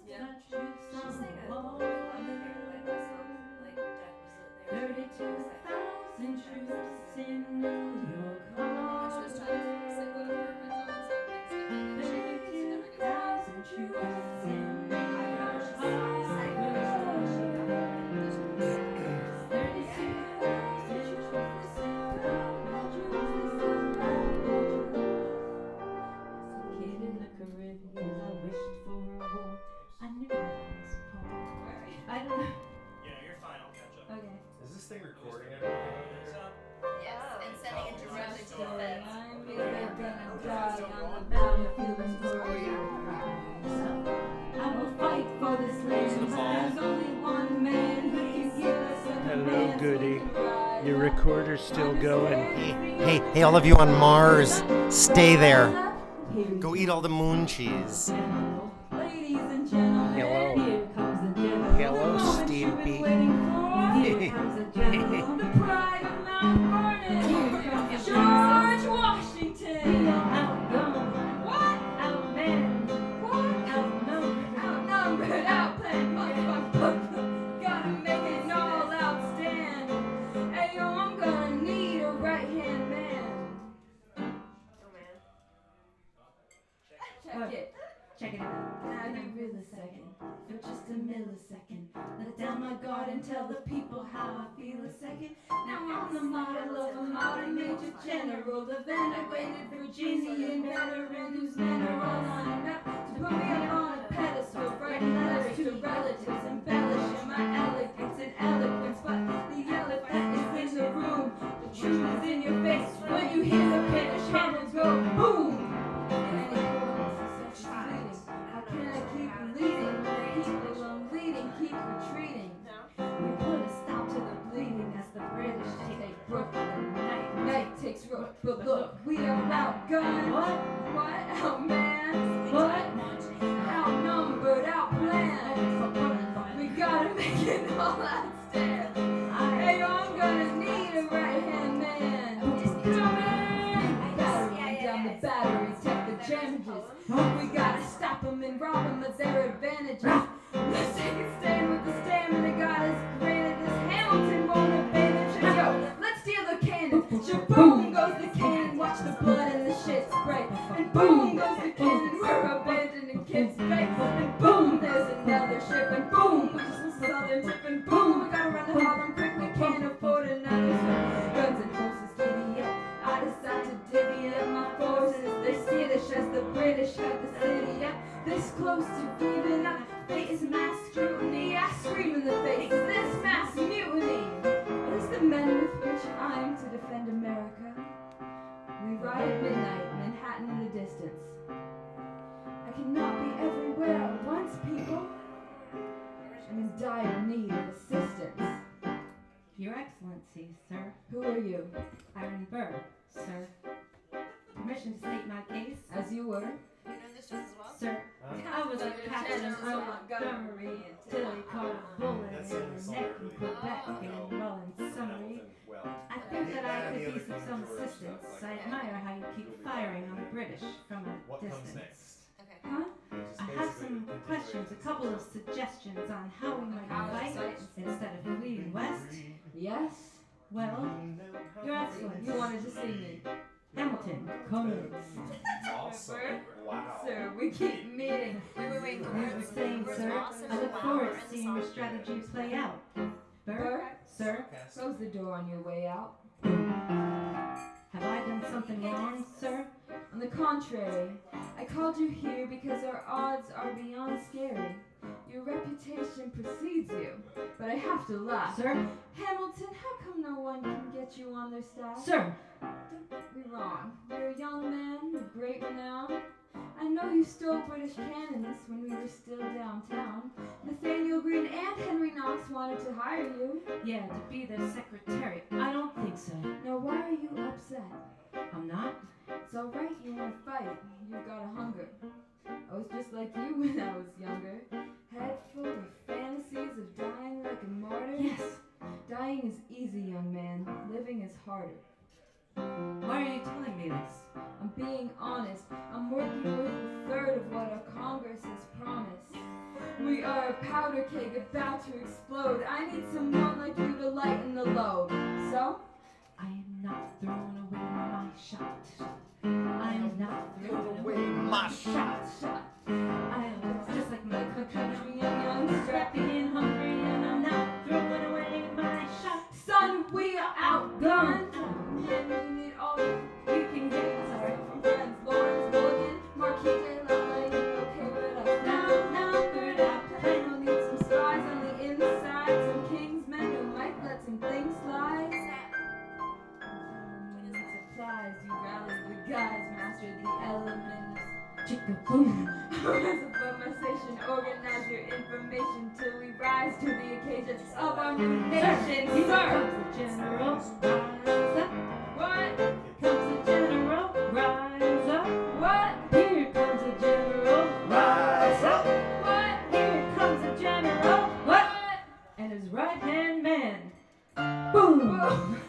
Yeah. Statutes She on sang the a wall. really popular like that song. Like Death was there. 32,000 troops in New York And she was trying to sing one of her original songs on Thanksgiving, and she never gets it. 32,000 troops in New I remember York she sang it. She got it. And she was like, 32,000 troops around the troops. As a kid in the Caribbean, I wished for a war. I knew I was poor. I don't know. Yeah, you're fine. I'll catch up. Okay. Is this thing recording everything? It's up. yes, and sending it directly to the feds. I'm gonna die on the battlefield and glory so I will fight for this land, but there's only one man who can give us a Hello, command so we Goody. can ride Your up. recorder's still going. Hey, all of you on Mars, stay there. Here we Go eat all the moon cheese. Ladies and gentlemen, Hello. here comes the devil. Hello, The moment Steve you've been B. waiting for. Here comes the general, the pride of Mount Vernon. Here comes George Washington. Outgunned, what? Outmanned, what? Outnumbered, outplanned, motherfucker. Gotta make it all outstand. Hey yo, I'm gonna need a right-hand man. Oh man. Check it. Check it out. Now give me a second, for just a millisecond. Let down my guard and tell the people how I feel a second. Now I'm the model of a modern major general, the venerated Virginian veteran whose men are all lined up to put me up on a pedestal, writing letters to relatives, embellishing my elegance and eloquence. But the elephant is in the room, the truth is in your face when you hear the British hammers go boom. How can I keep leading when the people I'm leading keep retreating? We put a stop to the bleeding as the British take Brooklyn. Night takes road, but look, we are outgunned. What? Outmanned? What? Outnumbered, outplanned. We gotta make it all outstand. Hey, I'm gonna need a right-hand man. Battery down the battery, take the damages. We gotta stop them and rob them of their advantages. Let's take a stand with the stamina God has granted us. Hamilton won't abandon us. Yo, let's steal the cannon. Shaboom goes the cannon. Watch the blood and the shit spray. And boom goes the cannon. We're abandoning Kids Bay. And boom, there's another ship. And boom, we just southern tip. And boom, we gotta run the Harlem quick. We can't afford another ship. Guns and horses giddy up. I decide to divvy up my forces. They're skittish as the British had the city up. This close to giving up. Fate is mass scrutiny. I scream in the face of this mass mutiny. What is the men with which I am to defend America? We ride at midnight, Manhattan in the distance. I cannot be everywhere at once, people. I'm in dire need of assistance. Your Excellency, sir. Who are you? Iron Burr, sir. Permission to state my case? As you were. You know this just as well? Sir, I was a captain of Montgomery until he caught a bullet in the neck in Quebec and well in summary. I think that I could be of some assistance. I admire how you keep firing on the British from a distance. Okay. Huh? I have some questions, a couple of suggestions on how we might fight instead of fleeing west. Yes? Well, Your Excellency, You wanted to see me. Hamilton, Cummings. Awesome. Wow. Sir, we keep meeting. Wait. The You were words, saying, words sir, awesome I look and forward wow to are in the seeing your song. strategy play out. Burr, Burr? sir, Close the door on your way out. have I done something wrong, sir? On the contrary, I called you here because our odds are beyond scary. Your reputation precedes you, but I have to laugh. Sir, Hamilton, how come no one can get you on their staff? sir, Don't get me wrong. You're a young man of great renown. I know you stole British cannons when we were still downtown. Nathaniel Greene and Henry Knox wanted to hire you. yeah, to be their secretary. I don't think so. Now why are you upset? I'm not. It's alright, you want to fight. You've got a hunger. I was just like you when I was younger. Head full of fantasies of dying like a martyr. Yes. Dying is easy, young man. Living is harder. Why are you telling me this? I'm being honest. I'm working with a third of what our Congress has promised. We are a powder keg about to explode. I need someone like you to lighten the load. So, I am not throwing away my shot. I am not throwing away my shot. I am just like my country, I'm young, scrappy and hungry, and I'm not throwing away my shot. son, we are outgunned. And we need all you can get. Sorry, from friends, Lawrence, Logan, Marquis, J. Lovely. Okay, with us now. Third out plan. We'll need some spies on the inside. Some kingsmen who might let some things slide. When it supplies, you rally the guys, master the elements. Chicka boom. Rise above my station, organize your information till we rise to the occasion of our new nation. Here Sir, comes the general, rise up. what? Comes the general, rise up. What? Here comes the general, rise up. What? Here comes the general, What? and his right hand man. Boom. Boom.